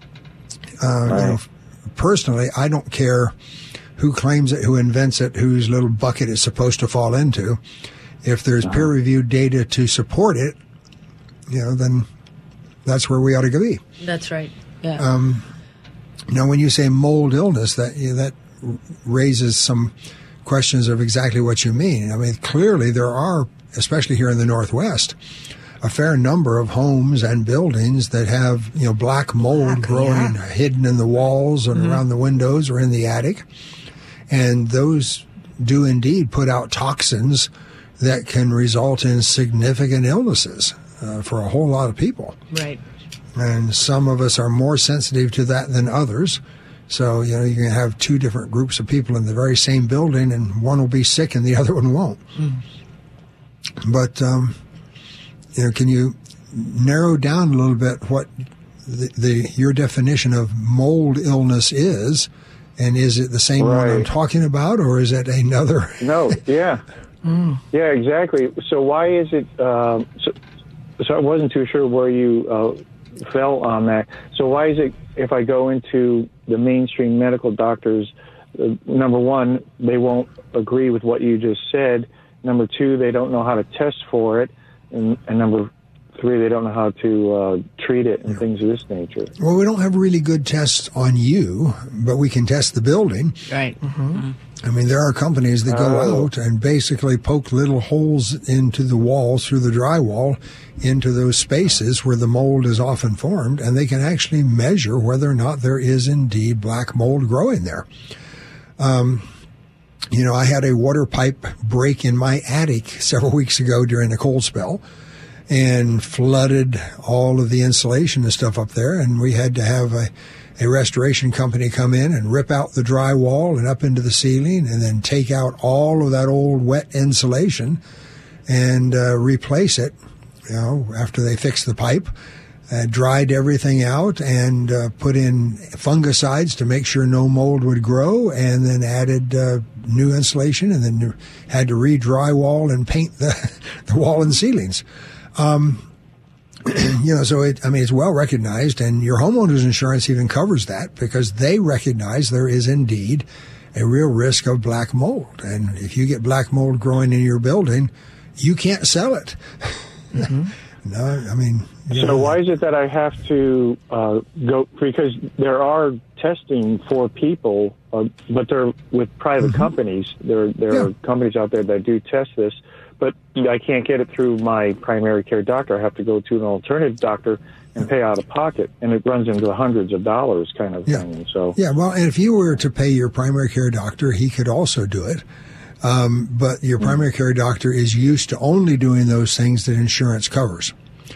Uh, right. You know, personally, I don't care who claims it, who invents it, whose little bucket it's supposed to fall into. If there's uh-huh. peer-reviewed data to support it, you know, then that's where we ought to be. That's right. Yeah. Um, now, when you say mold illness, that you know, that raises some questions of exactly what you mean. I mean, clearly there are, especially here in the Northwest, a fair number of homes and buildings that have, you know, black mold black, growing yeah. hidden in the walls and mm-hmm. around the windows or in the attic. And those do indeed put out toxins that can result in significant illnesses uh, for a whole lot of people. Right. And some of us are more sensitive to that than others. So, you know, you're going to have two different groups of people in the very same building, and one will be sick and the other one won't. Mm. But, um, you know, can you narrow down a little bit what the, the your definition of mold illness is? And is it the same right. one I'm talking about, or is it another? No, yeah. mm. Yeah, exactly. So why is it, um, so, so I wasn't too sure where you uh, fell on that. So why is it, if I go into the mainstream medical doctors, uh, number one, they won't agree with what you just said. Number two, they don't know how to test for it. And, and number three, they don't know how to uh, treat it and yeah. things of this nature. Well, we don't have really good tests on you, but we can test the building. Right. Mm-hmm. I mean, there are companies that go oh. out and basically poke little holes into the walls through the drywall into those spaces where the mold is often formed, and they can actually measure whether or not there is indeed black mold growing there. Um, you know, I had a water pipe break in my attic several weeks ago during a cold spell and flooded all of the insulation and stuff up there, and we had to have a a restoration company come in and rip out the drywall and up into the ceiling and then take out all of that old wet insulation and uh, replace it, you know, after they fixed the pipe, uh, dried everything out and uh, put in fungicides to make sure no mold would grow, and then added uh, new insulation, and then had to re-drywall and paint the, the wall and ceilings. Um, You know, so it, I mean, it's well recognized, and your homeowner's insurance even covers that because they recognize there is indeed a real risk of black mold. And if you get black mold growing in your building, you can't sell it. Mm-hmm. No, I mean. So know. Why is it that I have to uh, go? Because there are testing for people, uh, but they're with private mm-hmm. companies. There, there yeah. are companies out there that do test this. But I can't get it through my primary care doctor. I have to go to an alternative doctor and pay out of pocket, and it runs into hundreds of dollars kind of yeah. thing. So yeah, well, and if you were to pay your primary care doctor, he could also do it. Um, but your primary care doctor is used to only doing those things that insurance covers,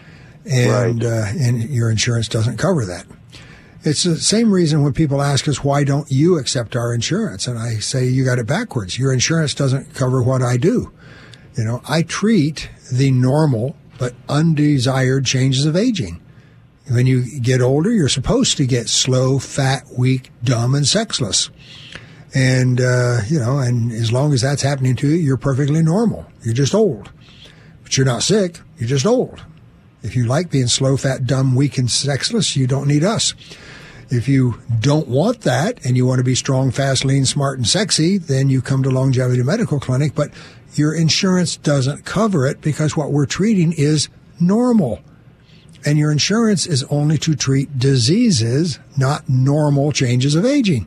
and right. uh, and your insurance doesn't cover that. It's the same reason when people ask us, why don't you accept our insurance? And I say, you got it backwards. Your insurance doesn't cover what I do. You know, I treat the normal but undesired changes of aging. When you get older, you're supposed to get slow, fat, weak, dumb, and sexless. And, uh, you know, and as long as that's happening to you, you're perfectly normal. You're just old. But you're not sick. You're just old. If you like being slow, fat, dumb, weak, and sexless, you don't need us. If you don't want that and you want to be strong, fast, lean, smart, and sexy, then you come to Longevity Medical Clinic. But your insurance doesn't cover it because what we're treating is normal. And your insurance is only to treat diseases, not normal changes of aging.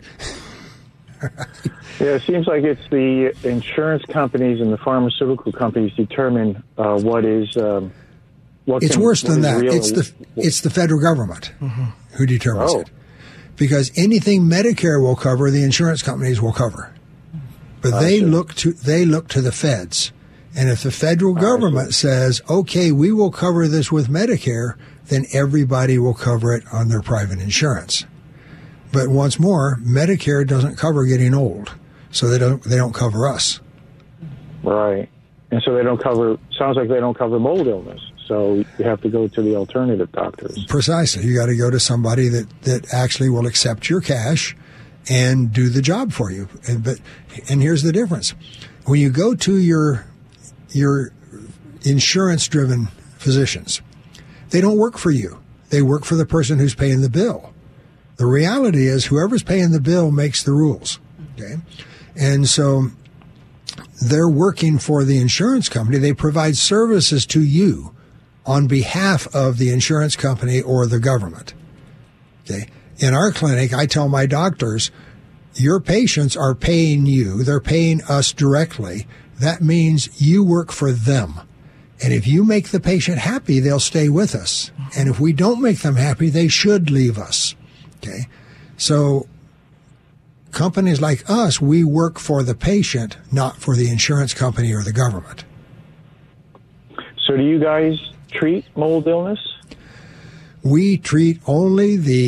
Yeah, it seems like it's the insurance companies and the pharmaceutical companies determine uh, what is um, what. It's can, worse than that. Real. It's the it's the federal government mm-hmm. who determines oh. it. Because anything Medicare will cover, the insurance companies will cover. But they look to they look to the feds. And if the federal government says, okay, we will cover this with Medicare, then everybody will cover it on their private insurance. But once more, Medicare doesn't cover getting old. So they don't they don't cover us. Right. And so they don't cover, sounds like they don't cover mold illness. So you have to go to the alternative doctors. Precisely. You got to go to somebody that, that actually will accept your cash and do the job for you. And, but, and here's the difference. When you go to your, your insurance-driven physicians, they don't work for you. They work for the person who's paying the bill. The reality is whoever's paying the bill makes the rules. Okay. And so they're working for the insurance company. They provide services to you on behalf of the insurance company or the government. Okay. In our clinic, I tell my doctors, your patients are paying you. They're paying us directly. That means you work for them. And if you make the patient happy, they'll stay with us. And if we don't make them happy, they should leave us. Okay. So companies like us, we work for the patient, not for the insurance company or the government. So do you guys treat mold illness? We treat only the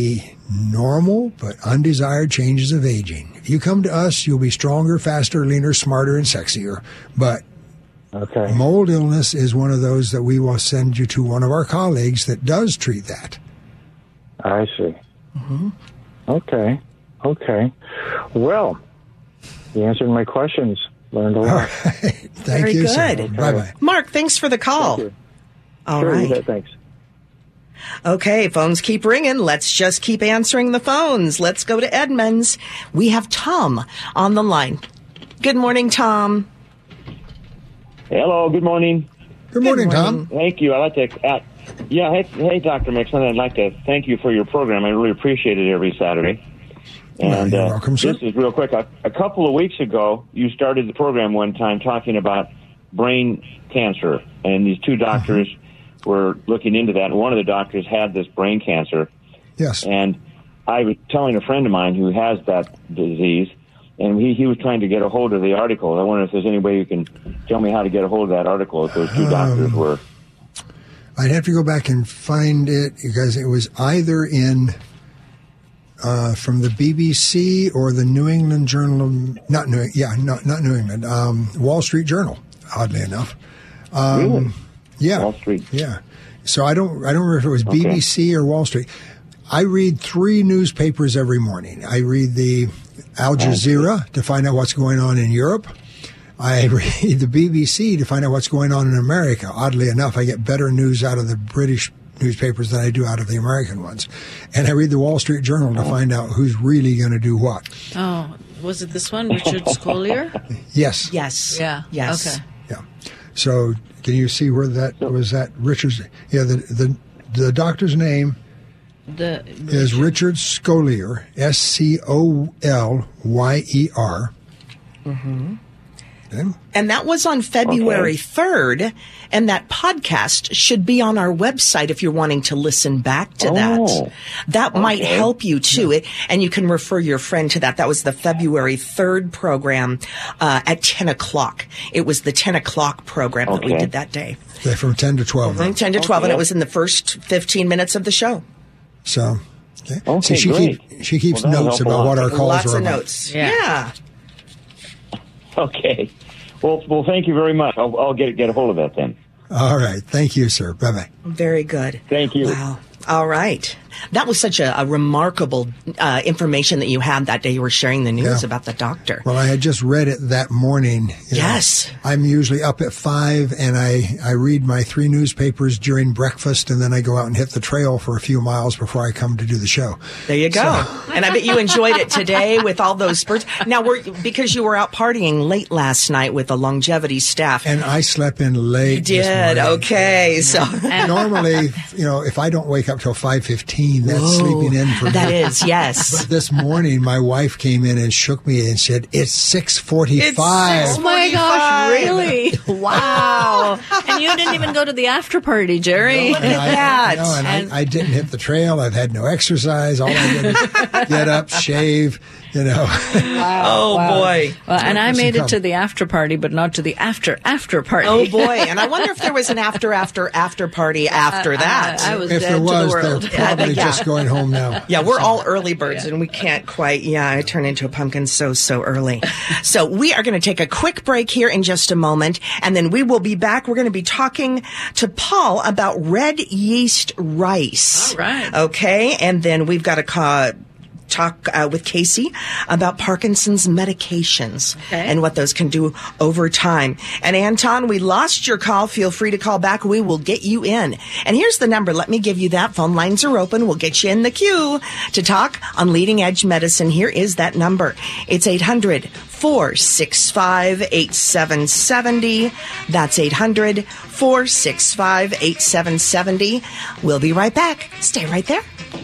normal but undesired changes of aging. If you come to us, you'll be stronger, faster, leaner, smarter, and sexier. But Okay. mold illness is one of those that we will send you to one of our colleagues that does treat that. I see. Mm-hmm. Okay. Okay. Well, you answered my questions. Learned a lot. All right. Thank Very you, sir. good. Bye-bye. Mark, thanks for the call. Thank you. All Sure, right. you bet. Thanks. Okay, phones keep ringing. Let's just keep answering the phones. Let's go to Edmonds. We have Tom on the line. Good morning, Tom. Hello, good morning. Good morning, Tom. Thank you. I'd like to, uh, yeah, hey, hey, Doctor Mixon, I'd like to thank you for your program. I really appreciate it every Saturday. And You're uh, welcome, sir. this is real quick. A, a couple of weeks ago, you started the program one time talking about brain cancer, and these two doctors Mm-hmm. were looking into that. And one of the doctors had this brain cancer, Yes. and I was telling a friend of mine who has that disease, and he, he was trying to get a hold of the article. I wonder if there's any way you can tell me how to get a hold of that article that those two doctors Um, were. I'd have to go back and find it because it was either in uh, from the B B C or the New England Journal of, not New, yeah, not, not New England, um, Wall Street Journal, oddly enough. Um, Really? Yeah. Wall Street. Yeah. So I don't, I don't remember if it was B B C or Wall Street. I read three newspapers every morning. I read the Al Jazeera to find out what's going on in Europe. I read the B B C to find out what's going on in America. Oddly enough, I get better news out of the British newspapers than I do out of the American ones. And I read the Wall Street Journal to find out who's really going to do what. Oh, was it this one, Richard Scollier? Yes. Yes. Yeah. Yes. Okay. Yeah. So can you see where that was that Richard's? Yeah. The, the, the doctor's name The is Richard Scollier, S C O L Y E R. Mm-hmm. Okay. And that was on February Okay. third. And that podcast should be on our website if you're wanting to listen back to Oh, that. That might okay. help you too. It, and you can refer your friend to that. That was the February third program uh, at ten o'clock. It was the ten o'clock program that we Okay. did that day. They're from ten to twelve. Mhm, ten to twelve. And Okay. it was in the first fifteen minutes of the show. So, okay. Okay, See, she great. keep, she keeps Well, that'll notes help a about lot. what our calls Lots are of about. notes. Yeah. yeah. Okay. Well, well, thank you very much. I'll, I'll get get a hold of that then. All right. Thank you, sir. Bye bye. Very good. Thank you. Wow. All right. That was such a, a remarkable uh, information that you had that day. You were sharing the news Yeah. about the doctor. Well, I had just read it that morning. You know, Yes. I'm usually up at five and I, I read my three newspapers during breakfast and then I go out and hit the trail for a few miles before I come to do the show. There you go. And I bet you enjoyed it today with all those birds. Now, we're, because you were out partying late last night with the longevity staff. And I slept in late. You this did. morning. Okay. So Normally, you know, if I don't wake up till five fifteen, that's Whoa. sleeping in for that me. is, yes. But this morning, my wife came in and shook me and said, "It's six forty-five." It's Oh my gosh, really? Wow. And you didn't even go to the after party, Jerry. Look at I, that. no, and And- I, I didn't hit the trail. I've had no exercise. All I did is get up, shave, you know. Oh, boy. Well, and I Listen, made it come. to the after party, but not to the after after party. Oh, boy. And I wonder if there was an after, after, after party after that. I, I was If dead there to was, the they're world. probably Yeah. just going home now. Yeah, we're all early birds and we can't quite, yeah, I turn into a pumpkin so, so early. So we are going to take a quick break here in just a moment and then we will be back. We're going to be talking to Paul about red yeast rice. All right. Okay. And then we've got to call, talk uh, with Casey about Parkinson's medications Okay. and what those can do over time. And Anton, we lost your call. Feel free to call back. We will get you in. And here's the number. Let me give you that. Phone lines are open. We'll get you in the queue to talk on Leading Edge Medicine. Here is that number. It's eight hundred, four six five, eight seven seven zero. That's eight hundred, four six five, eight seven seven zero. We'll be right back. Stay right there.